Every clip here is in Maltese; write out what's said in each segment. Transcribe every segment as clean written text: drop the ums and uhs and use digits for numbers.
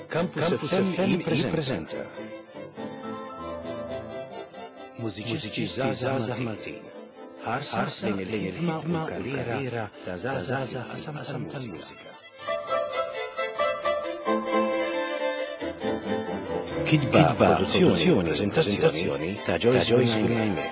Campus FM jippreżenta Mużiċisti Żgħażagħ Maltin. Ħars lejn il-ħidma u karriera ta' żgħażagħ qasam tal-mużika. Kitba, produzzjoni, preżentazzjoni ta' Joyce Gurnajme.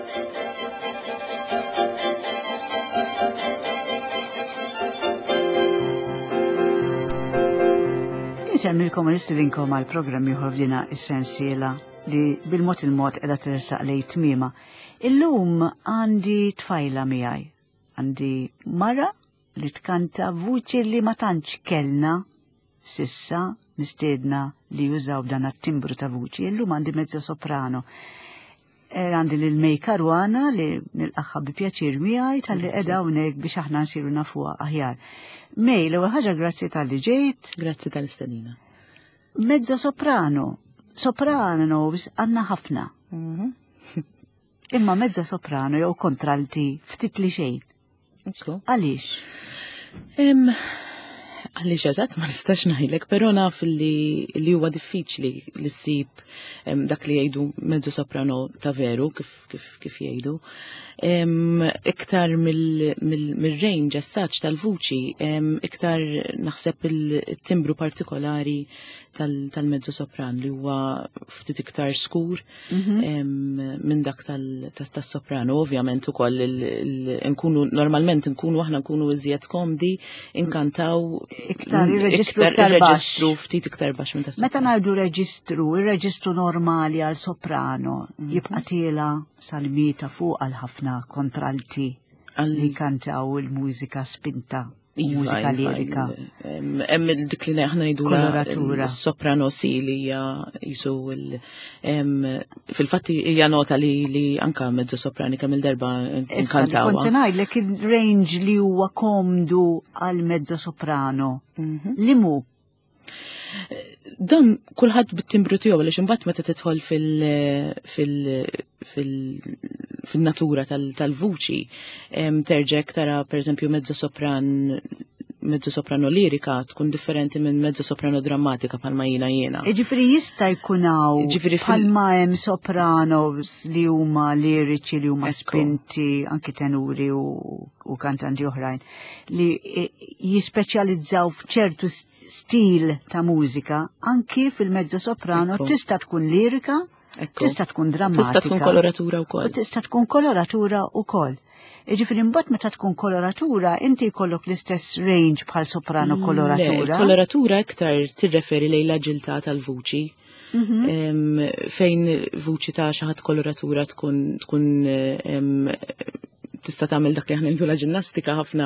Nsemmilkom l-istilinkom għal programm juħorġina essenzjela li bil-mod il-mod edha tersaq lej tmima. Illum għandi tfajla miegħi. Għandi mara li tkanta vuċi li ma tantx kellna sissa nistiedna li jużaw dan at-timbru ta' vuċi. Illum għandi mezzo soprano. Għandi lil-Mej Karwana li nilqaħħa bi pjaċir miegħi tal-li qiegħda hawnhekk biex aħna nsiru nafuha aħjar. Mej, l-ewwel ħaġa grazzi tal-li ġejt. Grazzi tal-istedina. Mezzo soprano għandna ħafna. Imma mezzo soprano jew kontralti ftit li xejn. Għaliex? Għaliex eżatt ma nistax ngħidlek, però naf li huwa diffiċli li ssib dak li jgħidu mezzo soprano ta' veru kif jgħidu. Iktar mill-range assaġġ tal-vuċi, iktar naħseb il-timbru partikolari tal-mezzo sopran li huwa ftit iktar skur minn dak tas-soprano. Ovvjament ukoll normalment aħna nkunu iżjed komdi, inkantaw iktar ir-reġistru ftit iktar baxx minn tas-soprano. Meta ngħidu ir-reġistru normali għal soprano jibqa' tiela salmita fuq għal ħafna kontralti li kantaw il-mużika spinta. Mużika lirika. Hemm dik li aħna ngħidula soprano li hija jisu fil-fatt hija nota li anke mezzo soprani kemm il-darba nkantawha. Kont se ngħidlek il-range li huwa komdu għal mezzo soprano. Li mu? Dan kulħadd bit-timbru tiegħu għaliex imbagħad meta tidħol fil-natura tal-vuċi terġek tara pereżempju mezzo soprano lirika tkun differenti minn mezzo soprano drammatika bħalma jiena. Ġifieri jista' jkunaw bħalma hemm sopranos li huma liriċi li huma spinti anki tenuri u kantanti oħrajn li jispeċjalizzaw f'ċertu stil ta' mużika anki fil-mezzo soprano tista' tkun lirika, tista' tkun drammatika. Tista' tkun koloratura wkoll. Tista' tkun koloratura wkoll. Ġifieri mbagħad meta tkun koloratura inti jkollok l-istess range bħal soprano koloratura. Koloratura iktar tirreferi lejn l-aġilità tal-vuċi. Fejn vuċi ta' xi ħadd koloratura tkun tista' tagħmel dak li aħna nagħmlu ġinnastika ħafna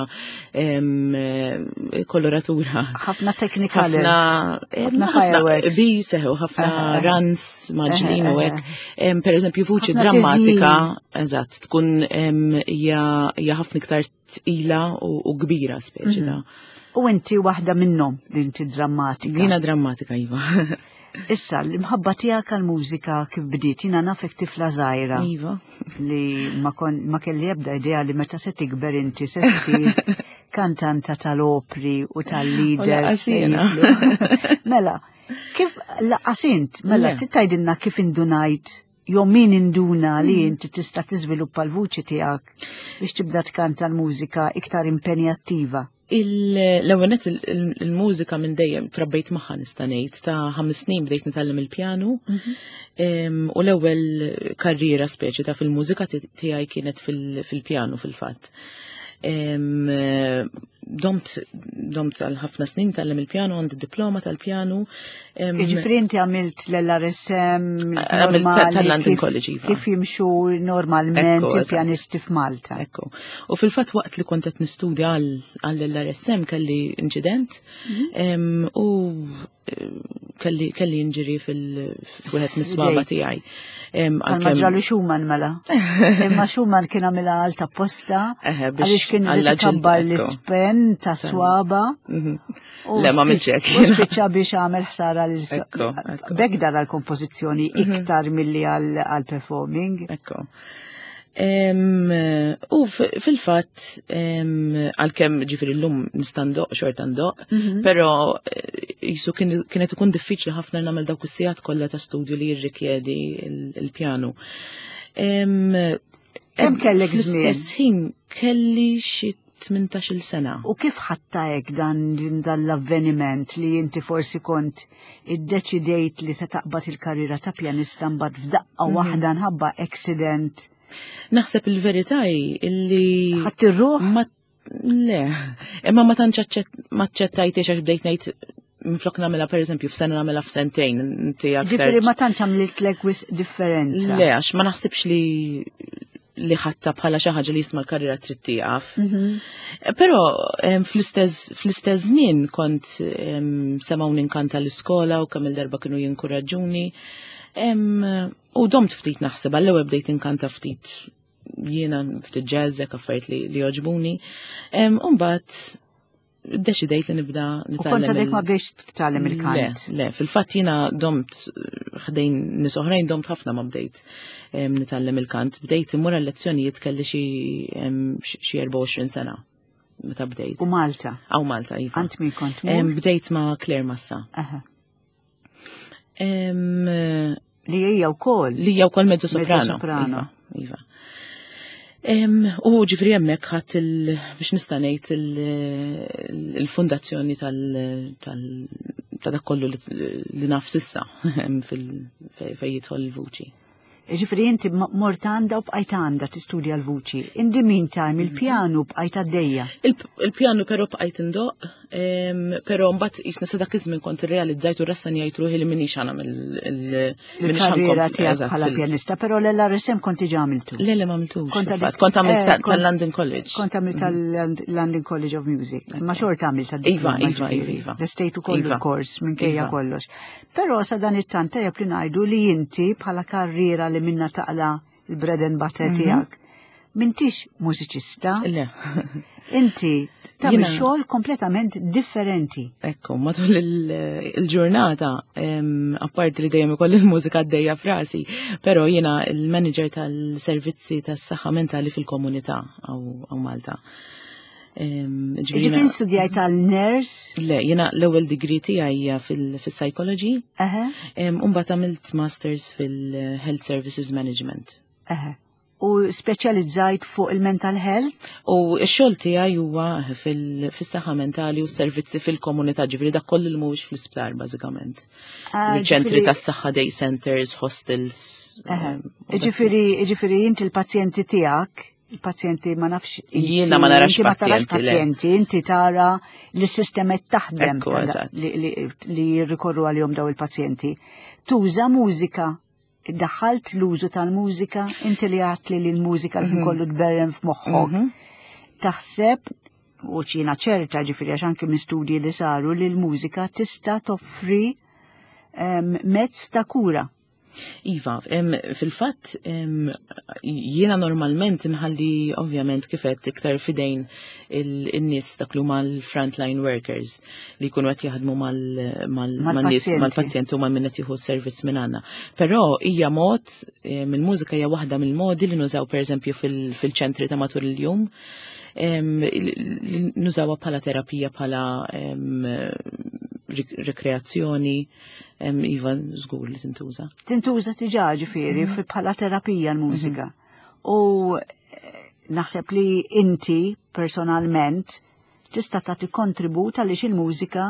koloratura. Ħafna technical. Ħafna fireworks. Biseħu ħafna runs maġlin u hekk. Pereżempju vuċi drammatika, eżatt, tkun hija ħafna iktar tqila u kbira speċi ta'. U inti waħda minnhom li inti drammatika. Jiena drammatika iva. Issa, l-imħabba tiegħek għall-mużika kif bdiet, jiena nafek tifla żgħira. Iva. Li ma kelli ebda idea li meta se tikber inti se ssir kantanta tal-opri u tal-leaders. Mela, kif laqasint, mela titajdilna kif indunajt jew min induna li inti tista' tiżviluppa l-vuċi tiegħek biex tibda tkanta l-mużika iktar impenjattiva. L-ewwel il-mużika minn dejjem trabbejt magħha nista' ngħid ta' 5 snin bdejt nitgħallem il-pjanu u l-ewwel karriera speċi ta' fil-mużika tiegħi kienet fil-pjanu fil-fatt. Domt għal ħafna snin tgħallem il-pjanu, għandi diploma tal-pjanu. Jiġifieri inti għamilt l-RSM tal-London College iva. Kif jimxu normalment il-pjanisti f'Malta. Ekku. U fil-fatt waqt li kont qed nistudja għall-RSM kelli inċident u kelli inġiri fil-wieħed mis-swaba tiegħi. Għal-maġralu Schumann mela. Imma Schumann kien għamilha għalta posta għaliex kien ikabbar l-ispen ta' swaba. Le ma milċek. U spiċċa biex għamel ħsara bekk dar għal-kompożizzjoni iktar milli għal-performing. Ekku. U fil-fatt għal-kemm ġifieri llum nistandoq xort għandoq, però jisu kienet ikun diffiċli ħafna nagħmel dawk is-sigħat kollha ta' studju li jirrikjedi il-pjanu. Kemm kellek żmien? Fl-istess ħin kelli xi 18 sena. U kif ħattajek dan l-avveniment li inti forsi kont iddeċidejt li se taqbad il-karriera ta' pjanista mbagħad f'daqqa waħda nħabba accident? Naħseb il-verità illi ħattirruħ? Le, imma ma tantx ma ċċettajtiex għax bdejt ngħid minflok nagħmilha pereżempju f'sena nagħmilha f'sentejn inti aktar. Ġifieri ma tantx għamlitlek differenza. Le, għax ma naħsibx li ħatta bħala xi ħaġa li jisma' l-karriera trid tieqaf. Però fl-istess żmien kont semgħu ninkanta l-iskola u kemm il-darba kienu jinkoraġġuni. U domt ftit naħseb għall-ewwel bdejt inkanta ftit jiena ftit jazz affarijiet li joġbuni. U mbagħad deċidejt li nibda nitgħallem. U kont għadek ma bdejx titgħallem il-kant? Le, fil-fatt jiena domt ħdejn nies oħrajn domt ħafna ma bdejt nitgħallem il-kant. Bdejt immur għal-lezzjonijiet kelli xi 24 sena meta bdejt. U Malta? Aw Malta, iva. Ant min kont mur? Bdejt ma' Claire Massa. Li hija wkoll mezzo soprano. Iva. U ġifri hemmhekk ħadd biex nista' ngħid il-fundazzjoni ta' dak kollu li naf sissa fejn jidħol il-vuċi. Ġifri inti mort għandha u bqajt għandha tistudja l-vuċi. In the meantime il-pjanu bqajt għaddejja. Il-pjanu però bqajt indoq, però mbagħad jisna sa dak iż-żmien kont irrealizzajt u rassa ngħid ruħi li minix għana mill-karriera tiegħek bħala pjanista, però l-RSM kont diġà għamiltu. Le ma għamiltux. Kont għamilt tal-London College. Kont għamilt tal-London College of Music. Ma xorta għamilt tal-Iva. L-estate kollu kors minkejja kollox. Però sa dan it-tant tajjeb li ngħidu li inti bħala karriera li minna taqla il-bread and butter tiegħek. M'intix mużiċista. Le. Inti tagħmel xogħol kompletament differenti. Ekku, matul il-ġurnata, apparti li dejjem ikoll il-mużika għaddejja f'rasi, però jiena il-manager tal-servizzi tas-saħħa mentali fil-komunità għaw Malta. Ġifiri studjaj tal-nurse? Le, jiena l-ewwel degree tiegħi fil-psychology. Mbagħad għamilt masters fil-health services management. U speċjalizzajt fuq il-mental health? U x-xogħol tiegħi huwa fis-saħħa mentali u s-servizzi fil-komunità, ġifieri dak kollu li mhuwiex fl-isptar bażikament. Il-ċentri tas-saħħa day centers, hostels. Ġifieri inti l-pazjenti tiegħek, il-pazjenti ma nafx. Jiena ma narax pazjenti, inti tara li s-sistema taħdem li jirrikorru għalihom daw il-pazjenti. Tuża mużika. Iddaħħalt l-użu tal-mużika, inti li għatli li l-mużika li kollu tberrem f'moħħok. Taħseb, u ċina ċerta ġifiri għax anke minn studji li saru li l-mużika tista' toffri mezz ta' kura. Iva, fil-fatt jiena normalment nħalli ovvjament kifet iktar fidejn il-nies dak li huma l-frontline workers li jkunu qed jaħdmu mal-nies mal-pazjenti u mal min qed jieħu servizz minn għandna. Però hija mod mill-mużika hija waħda mill-modi li nużaw pereżempju fil-ċentri ta' matul il-jum. Nużawha bħala terapija, bħala rekreazzjoni. Iva, żgur li tintuża. Tintuża tiġà ġifieri bħala terapija l-mużika. U naħseb li inti personalment tista' tagħti kontribut għaliex il-mużika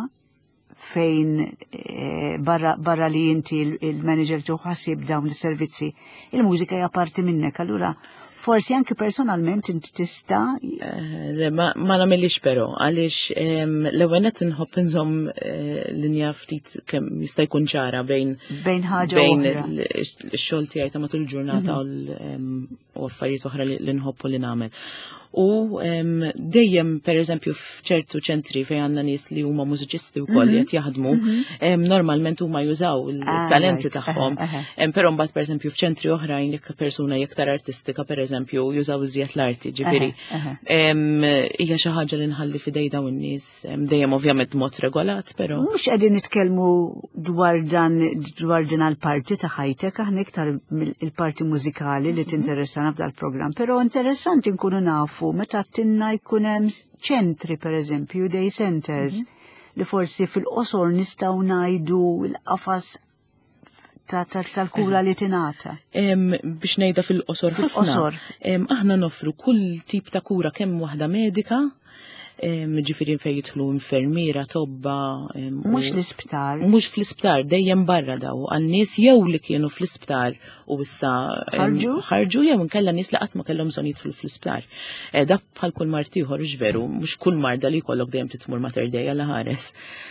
fejn barra li inti il-manager tu ħassib dawn is-servizzi, il-mużika hija parti minnek, allura forsi anke personalment inti tista' ma nagħmilix però għaliex l-ewwel qed inħobb inżomm linja ftit kemm jista' jkun ċara bejn ħaġa bejn ix-xogħol tiegħi ta' matul il-ġurnata u affarijiet oħra li nħobbu li nagħmel. U dejjem pereżempju f'ċertu ċentri fejn għandna nies li huma mużiċisti wkoll qed jaħdmu, normalment huma jużaw il-talenti tagħhom. Però mbagħad pereżempju f'ċentri oħrajn jekk persuna iktar artistika pereżempju jużaw iżjed l-arti, ġifieri. Hija xi ħaġa li nħalli fidej dawn in-nies, dejjem ovvjament mod regolat, però. Mhux qegħdin nitkellmu dwar din għall-parti ta' ħajtek, aħna iktar il-parti mużikali li tinteressana f'dal programm, però interessanti nkunu nafu meta tinna jkun hemm ċentri pereżempju day centers li forsi fil-qosor nistgħu ngħidu l-qafas tal-kura li tingħata? Biex ngħidha fil-qosor ħafna. Aħna nofru kull tip ta' kura kemm waħda medika, ġifieri fejn jidħlu infermiera, tobba. Mhux l-isptar. Mhux fl-isptar, dejjem barra daw għan-nies jew li kienu fl-isptar u issa ħarġu jew inkella nies li qatt ma kellhom bżonn jidħlu fl-isptar. Da bħal kull mart ieħor veru, mhux kull marda li jkollok dejjem titmur mater dejja la ħares.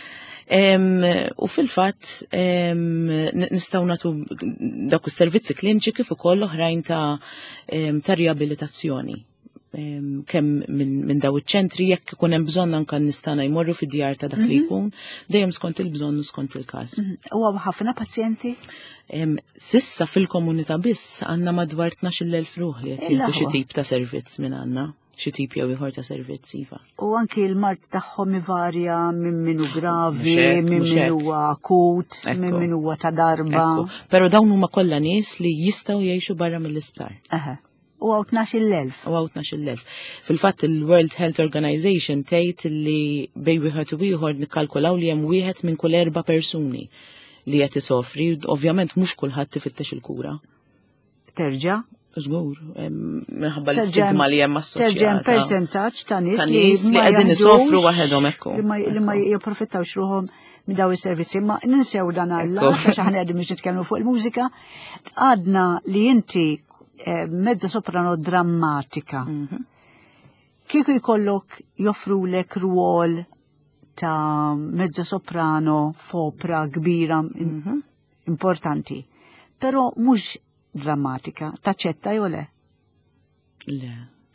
U fil-fatt nistgħu nagħtu dawk is-servizzi kliniċi kif ukoll oħrajn ta' riabilitazzjoni. Kemm minn daw iċ-ċentri jekk ikun hemm bżonn anke nistana jmorru fid-djar ta' dak li jkun, dejjem skont il-bżonn u skont il-każ. Huwa ħafna pazjenti? Sissa fil-komunità biss għandna madwar 12,000 ruħ li qed jieħdu xi tip ta' servizz minn għandna. Xi tip jew ieħor ta' servizz iva. U anki l-mart tagħhom ivarja minn minnu gravi, minn min huwa akut, minn min huwa ta' darba. Però dawn huma kollha nies li jistgħu jgħixu barra mill-isptar. U għaw 12,000. U għaw 12,000. Fil-fatt il-World Health Organization tgħid li bej wieħed u ieħor nikkalkulaw li hemm wieħed minn kull 4 persuni li qed isofri, ovvjament mhux kulħadd tifittex il-kura. Terġa'? Żgur, minħabba l-istigma li hemm assoċjata. Terġa' persentaġġ ta' nies li qegħdin isofru waħedhom hekk. Li ma jipprofittawx ruhom minn daw is-servizzi, ma ninsew dan Alla għax aħna qegħdin biex nitkellmu fuq il-mużika. Għadna li inti mezza soprano drammatika. Kieku jkollok joffrulek rwol ta' mezza soprano f'opra kbira importanti, però mhux drammatika, taċċetta jew le? Le.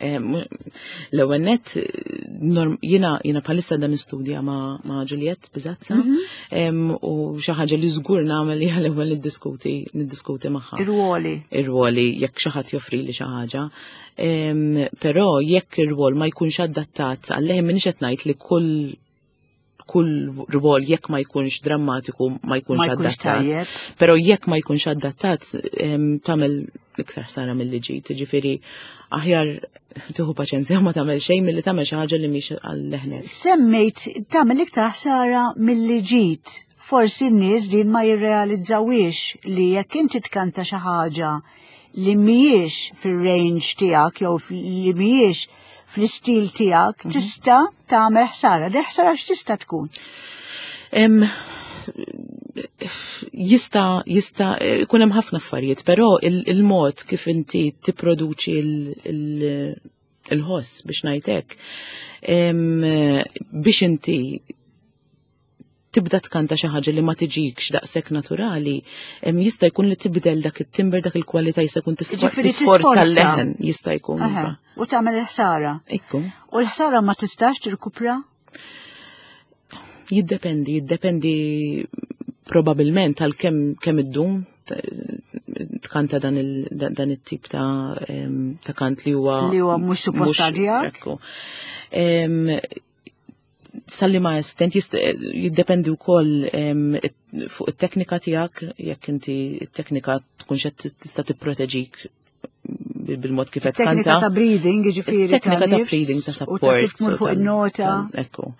L-ewwel nett jiena bħalissa dan istudja ma' Juliet Bizazza u xi ħaġa li żgur nagħmel hija l-ewwel niddiskuti magħha. Ir-ruoli jekk xi ħadd joffri li xi ħaġa. Però jekk ir-rwol ma jkunx adattat għalih m'iniex qed ngħid li kull rwol jekk ma jkunx drammatiku ma jkunx adattat. Però jekk ma jkunx adattat tagħmel iktar sara mill-li ġiet. Ġifieri aħjar tieħu paċenzja ma tagħmel xejn milli tagħmel xi ħaġa li mhix għall-leħnet. Semmejt tagħmel iktar sara milli ġiet. Forsi n-nies din ma jirrealizzawiex li jekk inti tkanta xi ħaġa li mhijiex fir-range tiegħek jew li mhijiex fl-istil tiegħek tista' tagħmel ħsara. Ħsara x'tista' tkun? Jista' jkun hemm ħafna affarijiet, però il-mod kif inti tipproduċi il-ħoss biex ngħidlek biex inti tibda tkanta xi ħaġa li ma tiġikx daqshekk naturali, jista' jkun li tibdel dak it-timber dak il-kwalità jista' jkun tisforza l-leħen jista' jkun. U tagħmel ħsara. Ikku. U l-ħsara ma tistax tirkupra? Jiddependi probabbilment għal kemm iddum tkanta dan it-tip ta' kant li huwa mhux suppost tiegħek. Salli ma estent jiddependi wkoll fuq it-teknika tiegħek, jekk inti it-teknika tkun qed tista' tipproteġik bil-mod kif qed tkanta. Teknika ta' breathing, jiġifieri teknika ta' breathing ta' support. U kif tmur fuq in-nota. Ekku.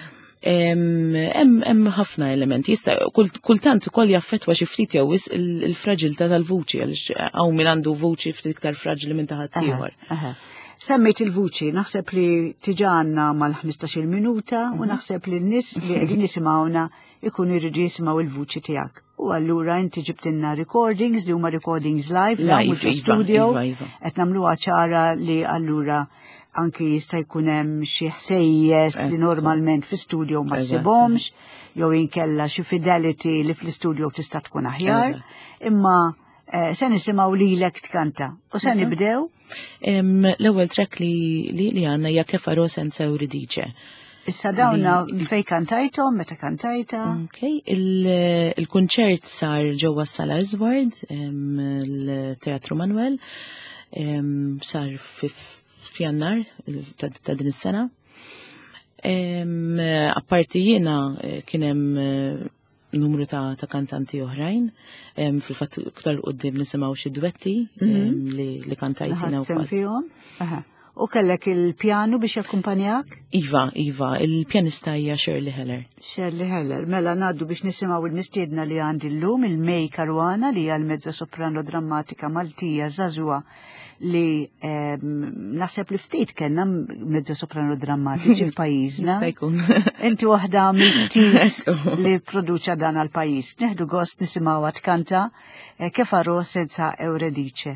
Hemm ħafna elementi. Jista' kultant ukoll jaffettwa xi ftit jew il-fraġilità tal-vuċi għaliex hawn min għandu vuċi ftit iktar fraġili minn ta' ħadd ieħor. Semmejt il-vuċi, naħseb li tiġanna mal-15 minuta u naħseb li n-nies li qegħdin jisimgħuna ikunu jridu jisimgħu il-vuċi tiegħek. U allura inti ġibtilna recordings li huma recordings live mhux studio qed nagħmluha ċara li allura anki jista' jkun hemm xi ħsejjes li normalment fl-studio ma ssibhomx, jew inkella xi fidelity li fl-studio tista' tkun aħjar, imma se nisimgħu lilek tkanta. U se nibdew? L-ewwel track li għandna hija Kif Aro Senza Euridice. Issa dawna fejn kantajthom, meta kantajta? Okay, il-kunċert sar ġewwa s-Sala Iżward, il-Teatru Manuel, sar f'Jannar ta' din is-sena. Apparti jiena kien hemm numru ta' kantanti oħrajn, fil-fatt iktar qudiem nisimgħu xi duetti li kantajt jiena wkoll. U kellek il-pjanu biex jakkumpanjak? Iva, il-pjanista hija Shirley Heller. Shirley Heller, mela ngħaddu biex nisimgħu il-mistiedna li għandi llum il-Mej Karwana li hija l-mezza soprano drammatika Maltija żagħżugħa li naħseb li ftit kellna mezza soprano drammatiċi f'pajjiżna. Jista' jkun. Inti waħda mill-ftit li produċa dan għall-pajjiż. Neħdu gost nisimgħuha tkanta kif arò senza Euridice.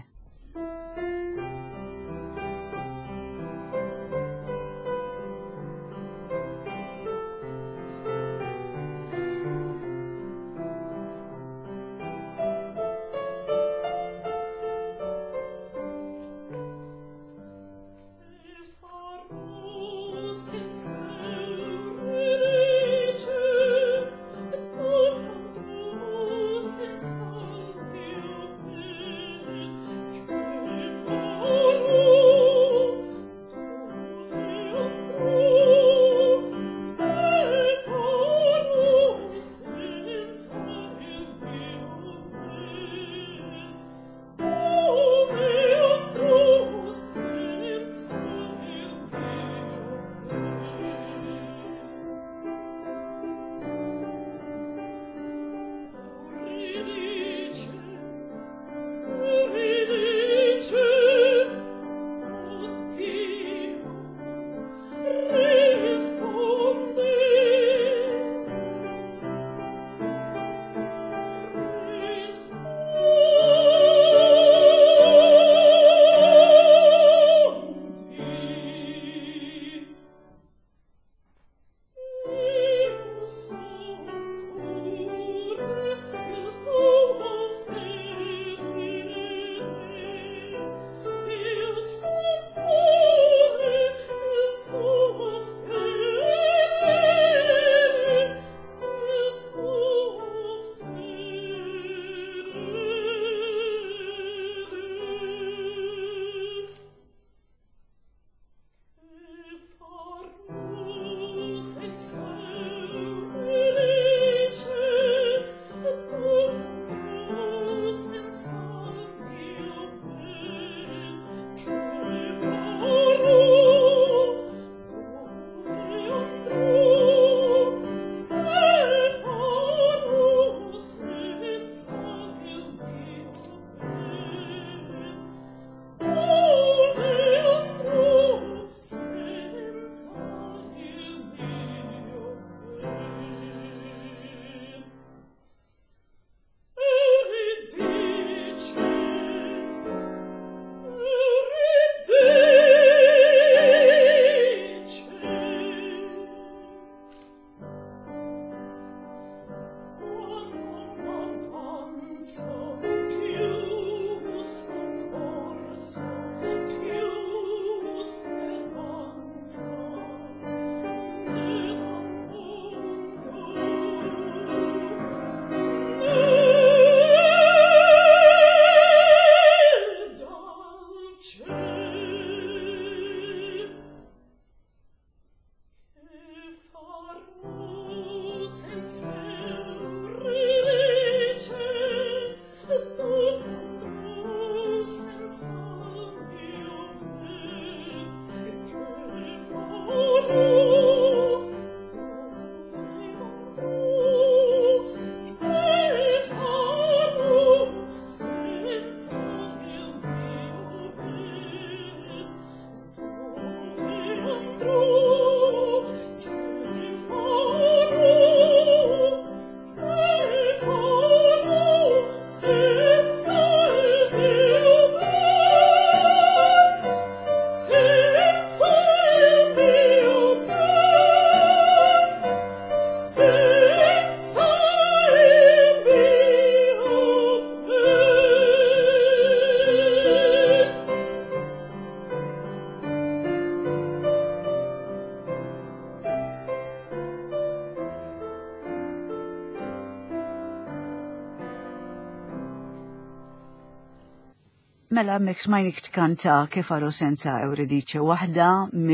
Mela mek smajnik tkanta kif arò senza Euridice waħda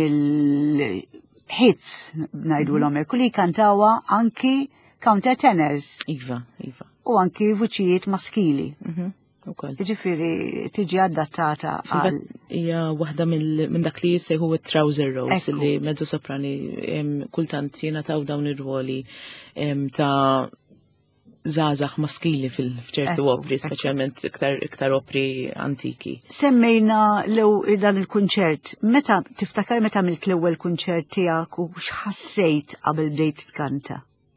mill-hits ngħidu l-omek u li kantawa anki countertenors. Iva. U anki vuċijiet maskili. ukoll. Jiġifieri tiġi adattata għal hija waħda minn dak li jsejħu it-trouser roles li mezzo soprani kultant jingħataw dawn ir-ruoli ta' żgħażagħ maskili f'ċerti opri, speċjalment iktar opri antiki. Semmejna dan il-kunċert, meta tiftakar meta għamilt l-ewwel kunċert tiegħek u x'ħassejt qabel bdejt tkanta?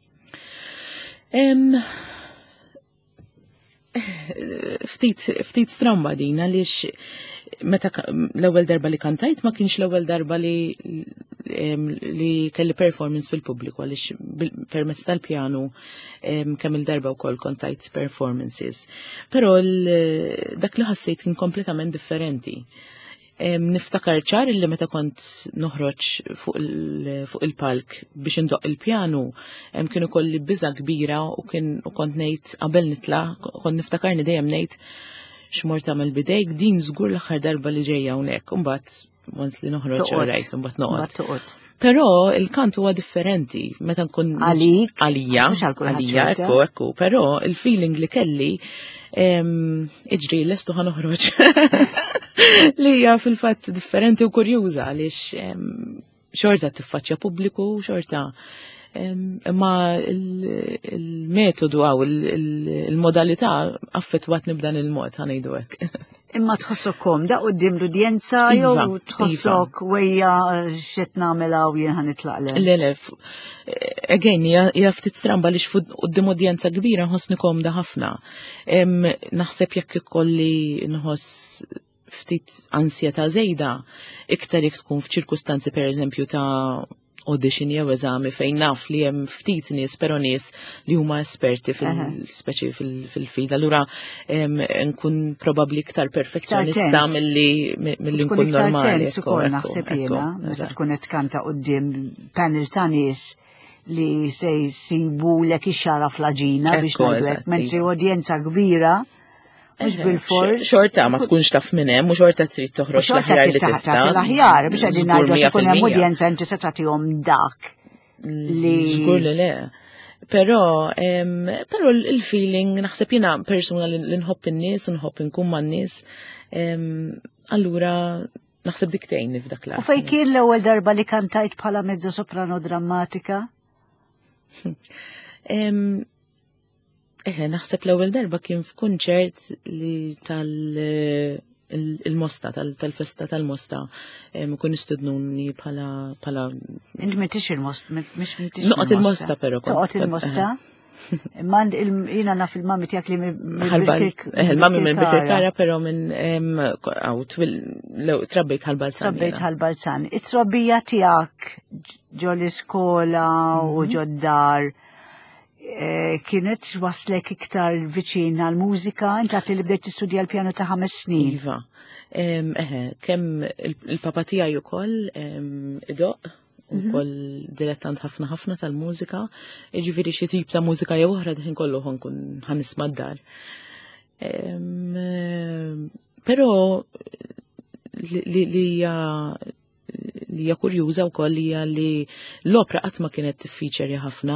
Ftit stramba din għaliex meta l-ewwel darba li kantajt ma kienx l-ewwel darba li kelli performance fil-pubbliku għaliex permezz tal-pjanu kemm il-darba wkoll kontajt performances. Però dak li ħassejt kien kompletament differenti. Niftakar ċar li meta kont noħroġ fuq il-palk biex indoq il-pjanu kienu kolli biża kbira u kont ngħid qabel nitla' kont niftakarni dejjem ngħid x'mor tagħmel bidejk din żgur l-aħħar darba li ġejja hawnhekk u mbagħad once li noħroġ orajt imbagħad noqgħod. Però il-kant huwa differenti meta nkun għalija ekku, però il-feeling li kelli iġri l-estu ħanoħroġ li hija fil-fatt differenti u kurjuża għaliex xorta tiffaċċja pubbliku, xorta imma il-metodu għaw il-modalità affettwatni b'dan il-mod ħanejdu hekk. Imma tħossok komda qudiem l-udjenza jew tħossok wejja x'qed nagħmel hawn jien ħanitlaq Le, again hija ftit stramba li qudiem udjenza kbira nħossni komda ħafna. Naħseb jekk ikolli nħoss ftit ansjetà żejda iktar jekk tkun f'ċirkustanzi pereżempju ta' audition jew eżami fejn naf li hemm ftit nies però nies li huma esperti fil-speċi fil-fid. Allura nkun probabbli iktar perfezzjonista milli nkun normali. Naħseb jiena meta tkun qed tkanta quddiem panel ta' nies li se jsibulek ix-xara fl-aġina biex ngħidlek mentri udjenza kbira. Mux bil-fors. Xorta ma tkunx taf minn hemm u xorta trid toħroġ l-aħjar li tista'. L-aħjar biex qegħdin ngħidu ikun hemm udjenza inti se tagħtihom dak li żgur li le. Però il-feeling naħseb jiena persuna li nħobb in-nies u nħobb inkun man-nies. Allura naħseb dik tgħinni f'dak l-aħħar. U fejn kien l-ewwel darba li kantajt bħala mezzo soprano drammatika? Naħseb l-ewwel darba kien f'kunċert li tal-Mosta, tal-festa tal-Mosta, kun istudnuni bħala. Inti m'intix il-Mosta, mhix m'intix. Noqgħod il-Mosta però. Toqgħod il-Mosta? Imma jiena naf il-mami tiegħek li il-mami minn Birkirkara però minn trabbejt ħalbalzan. Trabbejt ħalbalzan. It-trobbija tiegħek ġo l-iskola u ġo d-dar kienet waslek iktar viċin għal-mużika, inta li bdejt tistudja l-pjano ta' 5 snin. Iva, kemm il-papa tiegħi ukoll idoq, ukoll dilettant ħafna tal-mużika, jiġifieri xi tip ta' mużika jew oħra diħin kollu ħonkun ħanisma' d-dar. Però li hija kurjuża wkoll hija li l-opra qatt ma kienet tiffiċerja ħafna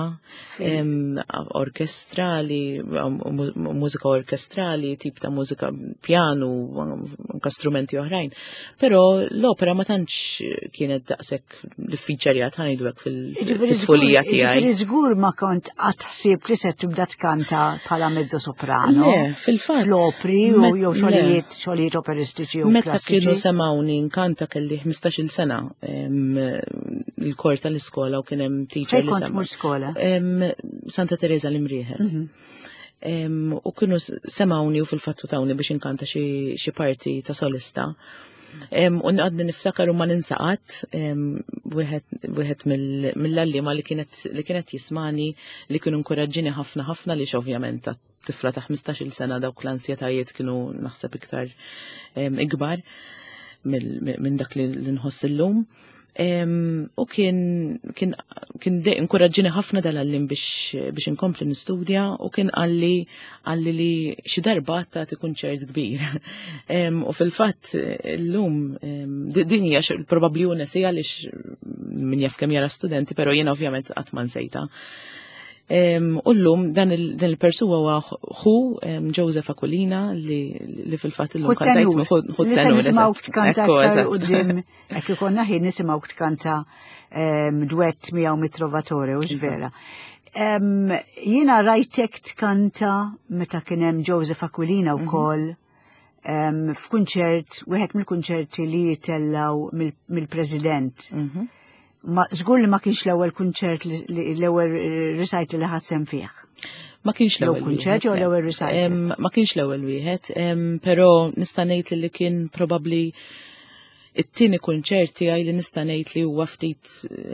orkestrali, mużika orkestrali, tip ta' mużika pjanu, anke strumenti oħrajn. Però l-opera ma tantx kienet daqshekk diffiċerjat ħanejdu hekk fil-tfulija tiegħi. Jiġifieri żgur ma kont qatt ħsieb li se tibda tkanta bħala mezzo soprano. Le, fil-fatt. L-opri jew xogħlijiet operistiċi u meta kienu semawni nkanta kelli 15-il sena il-kor tal-iskola u kien hemm teacher li kont mhux skola? Santa Teresa l-Imrieħel. U kienu semawni u fil-fattu tawni biex inkanta xi parti ta' solista. U għadni niftakar u ma ninsaqat wieħed mill-allima li kienet jismani li kienu nkoraġġini ħafna li ovvjament tifla ta' 15-il sena dawk l-ansjetajiet kienu naħseb iktar ikbar minn dak li nħoss illum. U kien inkoraġġini ħafna dal-għallim biex inkompli nistudja u kien għalli li xi darba tagħti kunċert kbir. U fil-fatt illum din hija probabbli hu nesija għaliex min jaf kemm jara studenti, però jiena ovvjament qatt ma nsejta. U llum dan il-persuna huwa ħu Joseph Aquilina li fil-fatt illum kantajt ħu tenur. Nisimgħu tkanta aktar qudiem hekk ikonna ħin nisimgħu tkanta duett miegħu mit-Trovatore u vera. Jiena rajtek tkanta meta kien hemm Joseph Aquilina wkoll f'kunċert, wieħed mill-kunċerti li jitellaw mill-President. Żgur li ma kienx l-ewwel kunċert l-ewwel recital li ħadsem fih. Ma kienx l-ewwel kunċert jew l-ewwel recital. Ma kienx l-ewwel wieħed, però nista' ngħid li kien probabbli it-tieni kunċert tiegħi li nista' ngħid li huwa ftit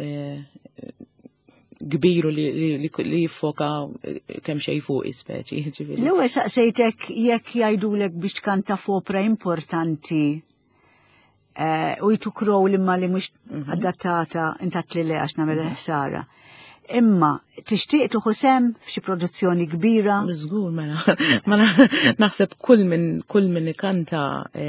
kbiru li jiffoka kemm xejn fuq ispeċi. L-ewwel saqsejtek jekk jgħidulek biex tkanta f'opera importanti u jtukrow l-imma li mux adattata intat li għax namel ħsara. Imma, tixtieq tuħu sem f'xi produzzjoni kbira? Żgur, mela naħseb kull min ikanta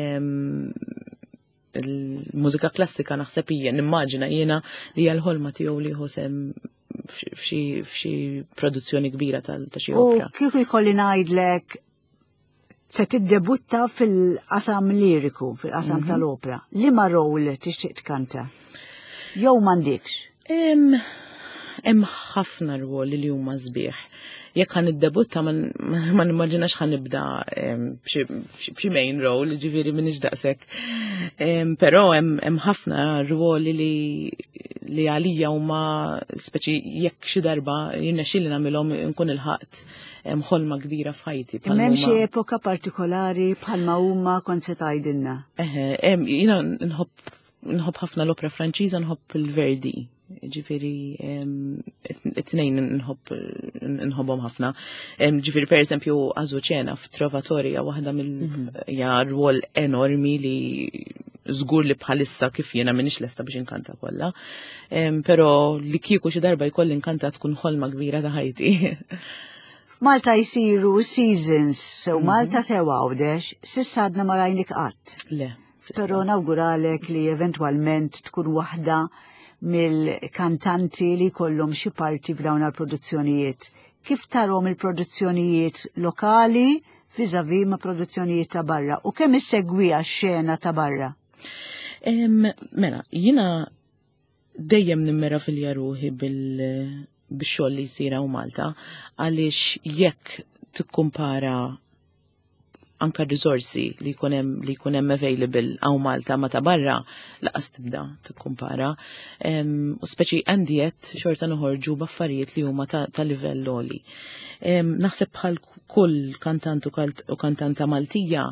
il-mużika klassika naħseb hija nimmaġina jiena li hija l-ħolma tiegħu li jħu sem f'xi produzzjoni kbira ta' xi opera. U kieku jkolli ngħidlek se tiddebutta fil-qasam liriku, fil-qasam tal-opera. Liema role tixtieq tkanta? Jew m'għandikx? Hemm ħafna rwoli li huma sbieħ. Jekk ħan iddebutta ma nimmaġinax ħan nibda b'xi main role, ġifieri m'iniex daqshekk. Però hemm ħafna rwoli li għalija huma speċi jekk xi darba jirnexxieli nagħmilhom nkun ilħaqt ħolma kbira f'ħajti. M'hemm xi epoka partikolari bħalma huma kont se tgħidilna. Jiena nħobb ħafna l-opera Franċiża, nħobb il-Verdi. Ġifieri it-tnejn nħobbhom ħafna. Ġifieri pereżempju Azucena f'Trovatorja waħda hija rwol enormi li żgur li bħalissa kif jiena m'iniex lesta biex inkanta kollha. Però li kieku xi darba jkolli inkanta tkun ħolma kbira ta' ħajti. Malta jisiru seasons, sew Malta sew għawdex, sissa għadna ma rajnik qatt. Le. Però nawguralek li eventwalment tkun waħda mill-kantanti li kollhom xi parti f'dawn il-produzzjonijiet. Kif tarhom il-produzzjonijiet lokali viżavi ma' produzzjonijiet ta' barra u kemm issegwiha x-xena ta' barra? Mela, jiena dejjem nimmera fil-jaruħi bix-xogħol li jsir hawn Malta għaliex jekk tikkumpara anka riżorsi li jkun hemm available hawn Malta ma ta' barra laqas tibda tikkumpara. U speċi għandiet xorta noħorġu b'affarijiet li huma ta' livell għoli. Naħseb bħal kull kantant u kantanta Maltija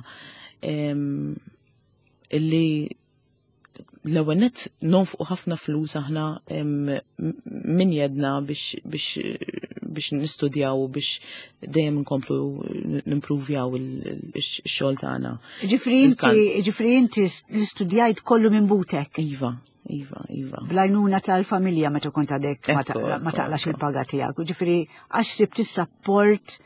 illi l-ewwel nett nonfqu ħafna flus aħna min jedna biex nistudjaw biex dejjem nkomplu nimprovjaw ix-xogħol tagħna. Ġifri inti l-istudjajt kollu minn butek. Iva. Blajnuna tal-familja meta kont għadek ma taqlax il-paga tiegħek. Ġifri għax sibt is-sapport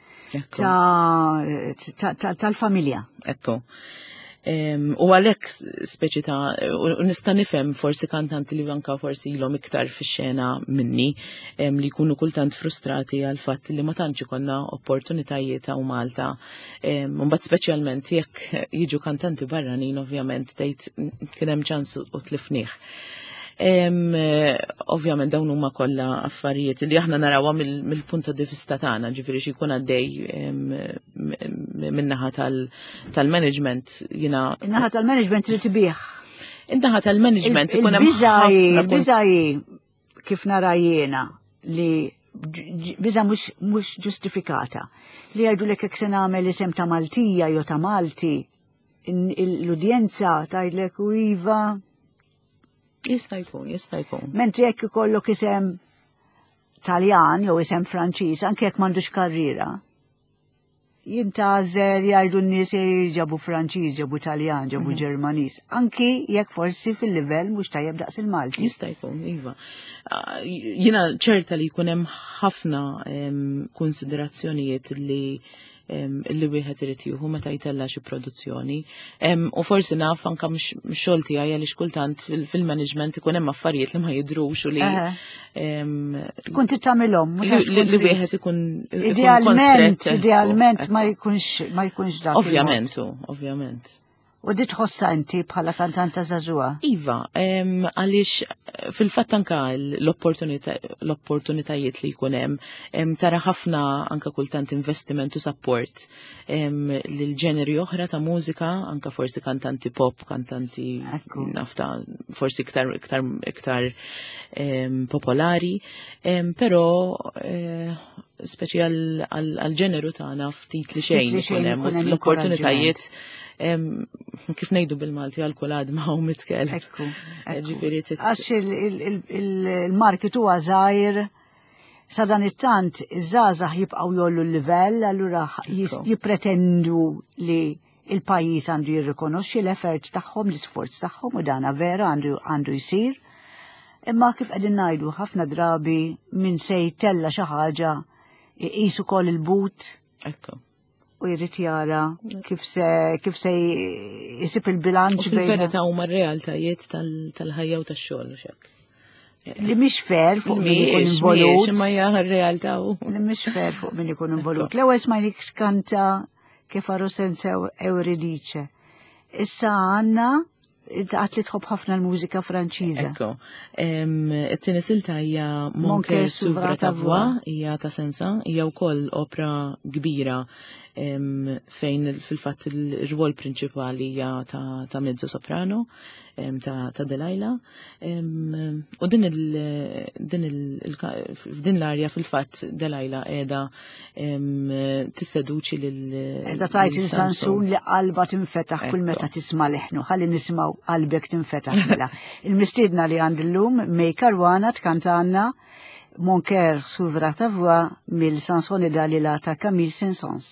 tal-familja. Ekku. U għalek speċi u nista' nifhem forsi kantanti li anka forsi ilhom iktar fix-xena minni li jkunu kultant frustrati għal fatt li ma tantx ikollna opportunitajiet hawn Malta. Mbagħad speċjalment jekk jiġu kantanti barranin ovvjament tgħid kien hemm ċans u tlifnih. Ovvjament dawn huma kollha affarijiet li aħna narawha mill-punt di vista tagħna, ġifieri xi jkun għaddej min-naħa tal-management jiena. In-naħa tal-management trid tibih. In-naħa tal-management ikun hemm biżgħi kif nara jiena li biża mhux ġustifikata. Li jgħidulek hekk se nagħmel isem ta' Maltija jew ta' Malti, l-udjenza tgħidlek u iva. Jista' jkun. Mentri jekk ikollok isem Taljan jew isem Franċiż, anke jekk m'għandux karriera. Jintażel jgħidu n-nies ġabu Franċiż, ġabu Taljan, ġabu Ġermaniż. Anki jekk forsi fil-livell mhux tajjeb daqs il-Malti. Jista' jkun, iva. Jiena ċerta li jkun hemm ħafna konsiderazzjonijiet li illi wieħed irid jieħu meta jtella xi produzzjoni. U forsi naf anke mix-xogħol tiegħi għaliex kultant fil-management ikun hemm affarijiet li ma jidhrux u li Kun tagħmilhom li wieħed ikun idealment ma jkunx dak. Ovvjament. U di tħossa inti bħala kantanta żagħżugħa? Iva, għaliex fil-fatt anka l-opportunitajiet li jkun hemm tara ħafna anka kultant investiment u support lil ġeneri oħra ta' mużika, anka forsi kantanti pop, kantanti nafta forsi iktar popolari, però speċi għal-ġeneru tagħna ftit li xejn ikun hemm l-opportunitajiet kif ngħidu bil-Malti għal-kulad ma' hu mitkel. Għax il-market huwa żgħir sa dan it-tant iż-żgħażagħ jibqgħu jollu l-livell, allura jippretendu li il-pajjiż għandu jirrikonoxxi l-effort tagħhom, l-isforz tagħhom u dana vera għandu jsir. Imma kif qegħdin ngħidu ħafna drabi min se jtella xi ħaġa jqisu wkoll il-but. U jrid jara kif se jisib il-bilanċ bejn. Fil-verità huma r-realtajiet tal-ħajja u tax-xogħol xek. Li mhix fair fuq min ikun involut. Ma hija r-realtà u. Li mhix fair fuq min ikun involut. L-ewwel smajnik kanta kif aru senza Euridice. Issa għandna għat li tħobb ħafna l-mużika Franċiża. Ekko, it-tieni silta hija Mon cœur s'ouvre à ta voix, hija ta' Sensa, hija wkoll opra kbira fejn fil-fatt il-rwol prinċipali hija ta' mezzo soprano ta' Delilah. U din l-arja fil-fatt Delilah qiegħda tisseduċi lil. Qiegħda tajt il-Sansun li qalba tinfetaħ kull meta tisma' leħnu, ħalli nisimgħu qalbek tinfetaħ mela. Il-mistiedna li għand illum Mej Karwana tkantanna Mon cœur s'ouvre à ta voix mill-Sanson et Dalila ta' Camille Saint-Saëns.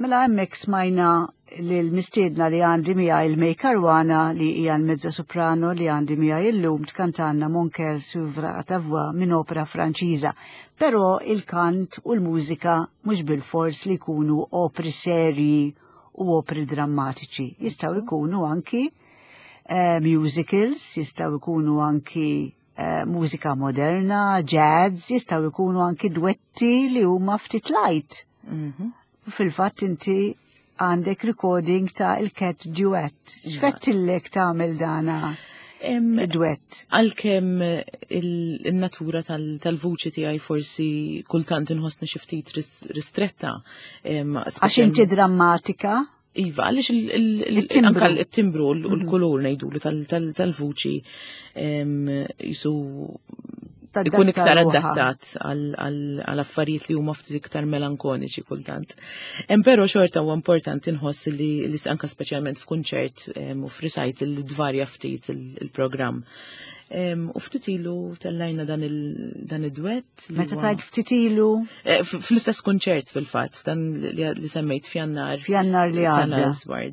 Mela hemmhekk smajna l-mistiedna li għandi miegħi il-Mej Karwana li hija l-mezza soprano li għandi miegħi illum tkantanna Mon cœur s'ouvre à ta voix minn opera Franċiża. Però il-kant u l-mużika mhux bil-fors li jkunu opri serji u opri drammatiċi. Jistgħu jkunu anki musicals, jistgħu jkunu anki mużika moderna, jazz, jistgħu jkunu anki duetti li huma ftit light. Fil-fatt inti għandek recording ta' il-Cat Duet. X'fettillek tagħmel dana duet? Għalkemm il-natura tal-vuċi tiegħi forsi kultant inħossni xi ftit ristretta. Għax inti drammatika? Iva, għaliex anka il-timbru u l-kulur ngħidulu tal-vuċi jisu ikun iktar adattat għal affarijiet li huma ftit iktar melankoniċi kultant. Però xorta huwa importanti nħoss li anka speċjalment f'kunċert u f'recital li dvarja ftit il-programm. U ftit ilu tellajna dan id-duett. Meta tajt ftit ilu? Fl-istess kunċert fil-fatt, f'dan li semmejt f'Jannar. F'Jannar li għadda.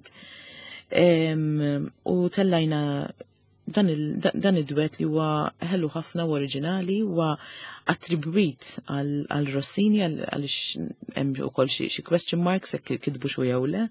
U tellajna dan id-duett li huwa ħelu ħafna u oriġinali huwa attribwit għal Rossini għaliex hemm ukoll xi question marks hekk kitbu xi jew le.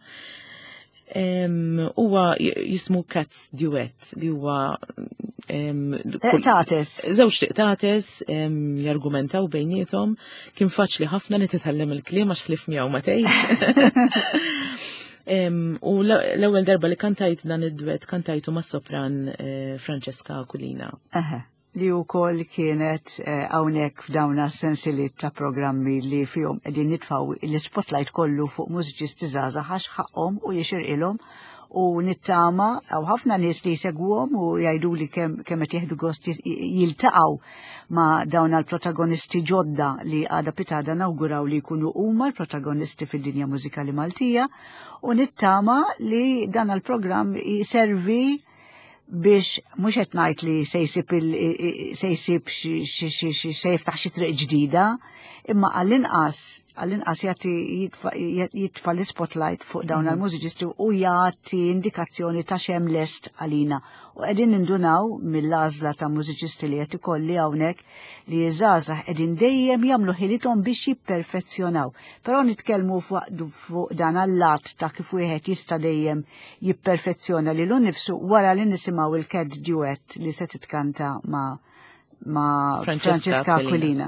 Huwa jismu Cats Duet li huwa Tiqtates. Żewġ tiqtates jargumentaw bejniethom kien faċli ħafna li titgħallem il-kliem għax ħlif miegħu ma tgħidx. U l-ewwel darba li kantajt dan id-duett kantajtu mas-sopran Francesca Aquilina. Li wkoll kienet hawnhekk f'dawna sensilit ta' programmi li fihom qegħdin nitfgħu l-spotlight kollu fuq mużiċisti żgħażagħ għax ħaqhom u jixirqilhom u nittama għaw ħafna nies li jsegwhom u jgħiduli kemm qed jieħdu gost jiltaqgħu ma' dawn l-protagonisti ġodda li għada pitada nawguraw li jkunu huma l-protagonisti fid-dinja mużikali Maltija u nittama li dan il-programm jiservi biex mhux qed ngħid li se jsib se jiftaħ xi triq ġdida, imma għall-inqas jagħti jitfa' l-spotlight fuq dawn il-mużiċisti u jagħti indikazzjoni ta' xemm lest għalina. U qegħdin nindunaw mill-għażla ta' mużiċisti li qed ikolli hawnhekk li żgħażagħ qegħdin dejjem jagħmlu ħilithom biex jipperfezzjonaw. Però nitkellmu fuq dan all-lat ta' kif wieħed jista' dejjem jipperfezzjona lilu nnifsu wara li nisimgħu il-Cat Duet li se titkanta ma' Francesca Aquilina.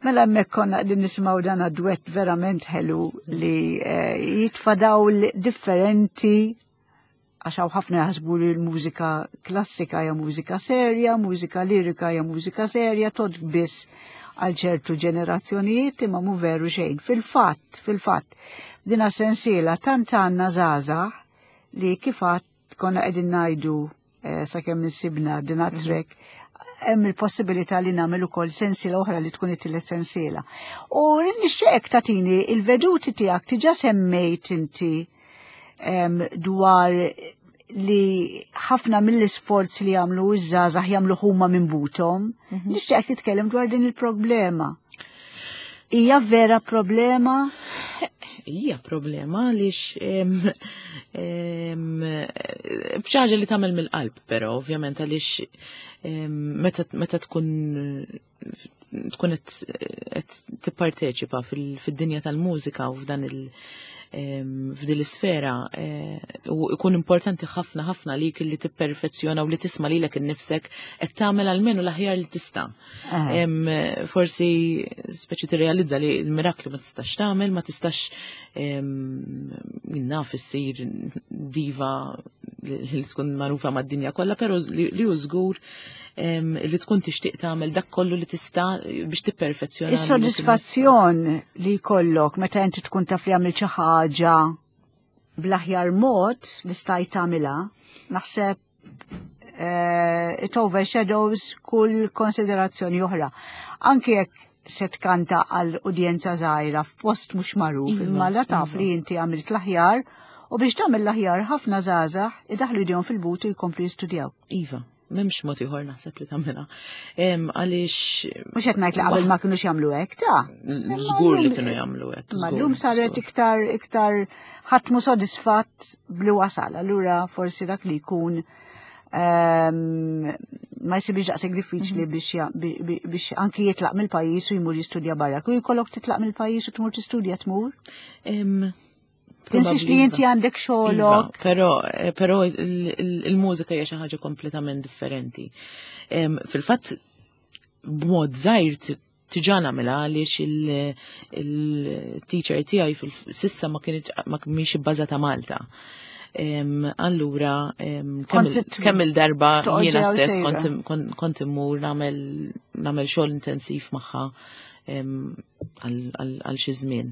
Mela hemmhekk konna qegħdin nisimgħu dan duett verament ħelu li jitfadaw differenti għax hawn ħafna jaħsbu li l-mużika klassika hija mużika serja, mużika lirika hija mużika serja, tot biss għal ċertu ġenerazzjonijiet imma mhu veru xejn. Fil-fatt, dina sensiela tant għandna żgħażagħ li kif konna qegħdin ngħidu sakemm insibna dina trek hemm il-possibilità li nagħmel ukoll sensiela oħra li tkun it-tielet sensiela. U nixtieq tagħtini il-veduti tiegħek diġà semmejt inti dwar li ħafna mill-isforzi li jagħmlu iż-żgħażagħ jagħmlu huma minn buthom. Nixtieq titkellem dwar din il-problema. Hija vera problema? Hija problema għaliex b'xi li tagħmel mill-qalb, però ovvjament għaliex meta tkun qed tipparteċipa fid-dinja tal-mużika u f'dan f'din l-isfera u ikun importanti ħafna lik li tipperfezzjona u li tisma' lilek innifsek qed tagħmel għalmenu l-aħjar li tista'. Forsi speċi tirrealizza li l-mirakli ma tistax tagħmel, ma tistax naf issir diva li tkun magħrufa mad-dinja kollha, però li hu żgur li tkun tixtieq tagħmel dak kollu li tista' biex tipperfezzjona. Is-sodisfazzjon li jkollok meta inti tkun taf li għamil xi ħaġa bl-aħjar mod li stajt tagħmilha, naħseb it overshadows kull konsiderazzjoni oħra. Anke jekk se tkanta għal udjenza żgħira f'post mhux magħruf, imma la taf li inti għamilt l-aħjar u biex tagħmel l-aħjar ħafna żgħażagħ idaħlu idejhom fil-but u jkomplu jistudjaw. Iva. M'hemmx mod ieħor naħseb li tagħmilha. Għaliex mhux qed ngħid li qabel ma kinux jagħmlu hekk ta'. Żgur li kienu jagħmlu hekk. Ma llum saret iktar ħadd mhu sodisfatt bli wasal, allura forsi dak li jkun ma jsibix daqshekk diffiċli biex anki jitlaq mill-pajjiż u jmur jistudja barra. Kull jkollok titlaq mill-pajjiż u tmur tistudja tmur? Tinsix li inti għandek xogħolok. Però il-mużika hija xi ħaġa kompletament differenti. Fil-fatt b'mod żgħir tiġà nagħmilha għaliex il-teacher tiegħi sissa ma kienx ibbażata Malta. Allura kemm il-darba jiena stess kont immur nagħmel xogħol intensiv magħha għal xi żmien.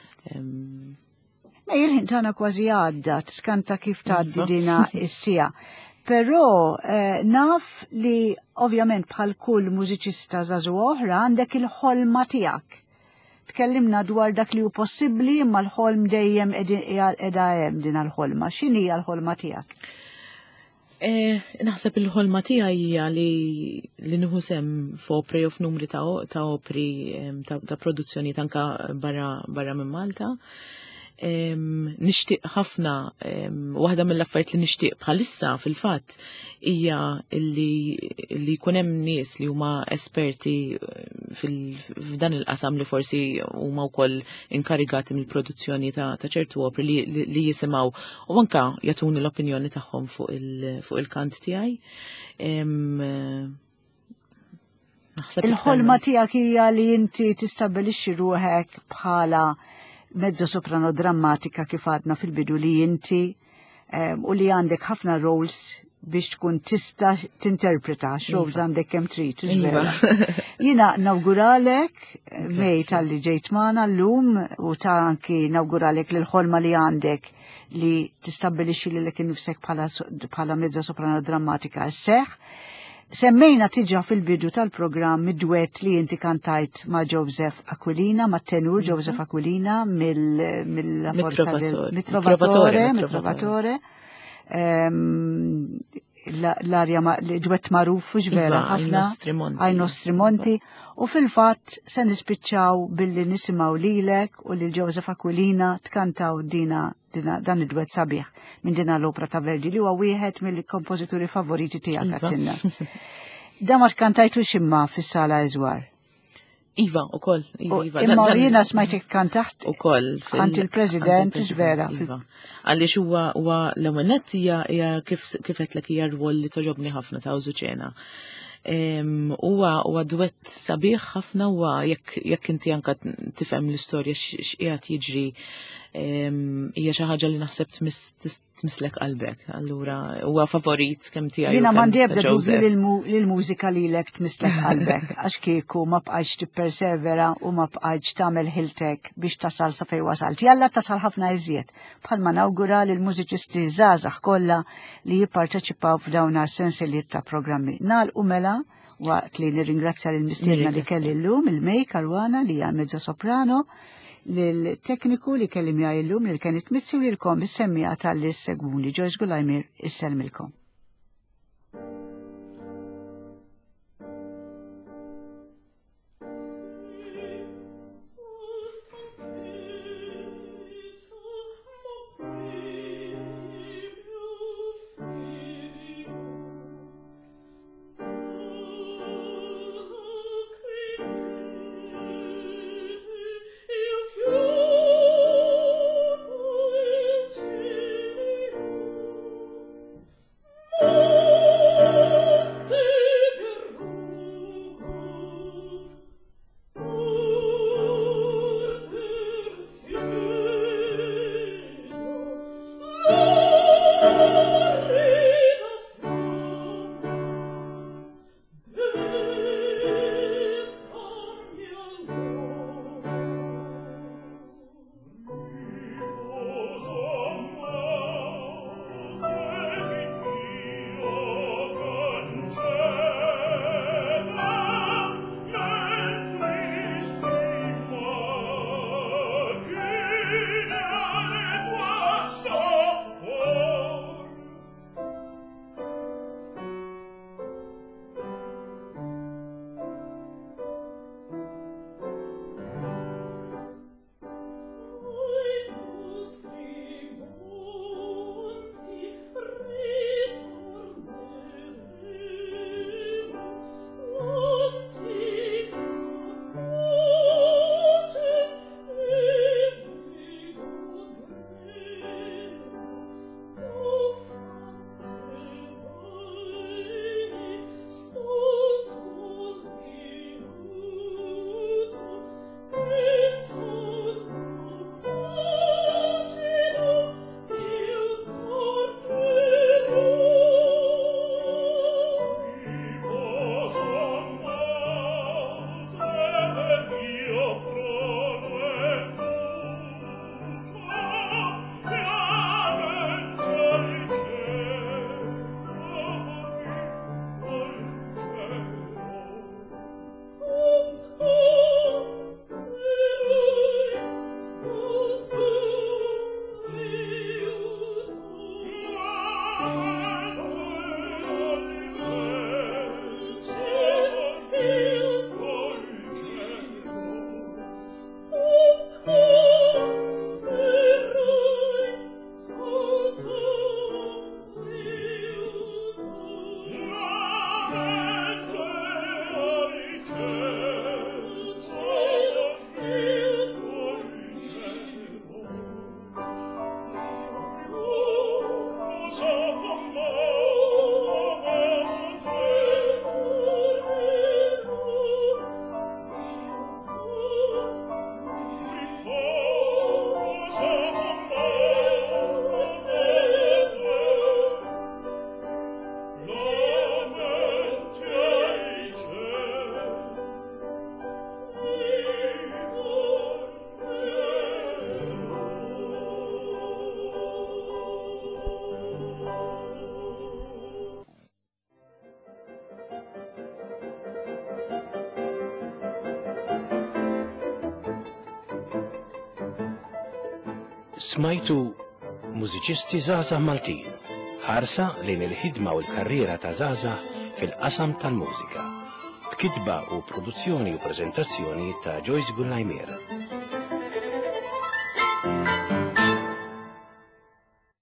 Il-ħin tagħna kważi għadda, tiskanta kif tgħaddi dina is-sija. Però naf li ovvjament bħal kull mużiċista żagħżugħ oħra għandek il-ħolma tiegħek. Tkellimna dwar dak li hu possibbli imma l-ħolm dejjem qiegħda hemm din l-ħolma. X'inhi l-ħolma tiegħek? Naħseb il-ħolma tiegħi hija li nieħu sem f'opri u f'numri ta' opri ta' produzzjoni anke barra minn Malta. Nixtieq ħafna, waħda mill-affarijiet li nixtieq bħalissa fil-fatt hija li jkun hemm nies li huma esperti f'dan il-qasam li forsi huma wkoll inkarigati mill-produzzjoni ta' ċertu opri li jisimgħu u anke jagħtuni l-opinjoni tagħhom fuq il-kant tiegħi. Il-ħolma tiegħek hija li inti tistabbilixxi ruħek bħala mezzo soprano drammatika kif għadna fil-bidu li inti u li għandek ħafna roles biex tkun tista tinterpreta roles għandek kemm trid. Jiena nawguralek mej tal-li ġejt magħna llum u ta' anki nawguralek lil ħolma li għandek li tistabbilixxi lilek innifsek bħala mezzo soprano drammatika sseħħ. Semmejna tiġa fil-bidu tal-programm id-duett li inti kantajt ma' Joseph Aquilina, ma' tenur Joseph Aquilina mill-Forza del Trovatore. L-arja duett magħruf ġvera ħafna Ai Nostri Monti. U fil-fatt se nispiċċaw billi nisimgħu lilek u lil Joseph Aquilina tkantaw dan id-duett sabiħ minn dina l-opra ta' Verdi li huwa wieħed mill-kompożituri favoriti tiegħek għatinna. Da ma tkantajtux imma fis-sala Eżwar. Iva, ukoll. Imma jiena smajtek kantaħt ukoll għand il-President ġvera. Għaliex huwa l-ewwel nett hija kif qedlek hija rwol li toġobni ħafna ta' Użuċena. Huwa duett sabiħ ħafna huwa jekk inti anke tifhem l-istorja x'qiegħed jiġri hija xi ħaġa li naħseb tmislek qalbek. Allura huwa favorit kemm tiegħi. Jiena m'għandi ebda dubju li l-mużika lilek tmislek qalbek għax kieku ma bqajtx tippersevera u ma bqajtx tagħmel ħiltek biex tasal sa fejn wasalt. Jalla tasal ħafna iżjed. Bħalma nawgura lil mużiċisti żgħażagħ kollha li jipparteċipaw f'dawn is-sensieliet ta' programmi. Nagħlqu mela waqt li nirringrazzja lill mistiedna li kelli llum il-Mej Karwana li hija mezza soprano, lill-tekniku li kelli miegħi llum li kienet Mitzi u lilkom is-semmija tal-li segwuni Joyce Gulajmir isselmilkom. Smajtu mużiċisti żgħażagħ Maltin, ħarsa lejn il-ħidma u l-karriera ta' żgħażagħ fil-qasam tal-mużika. B'kitba u produzzjoni u preżentazzjoni ta' Joyce Gulajmir.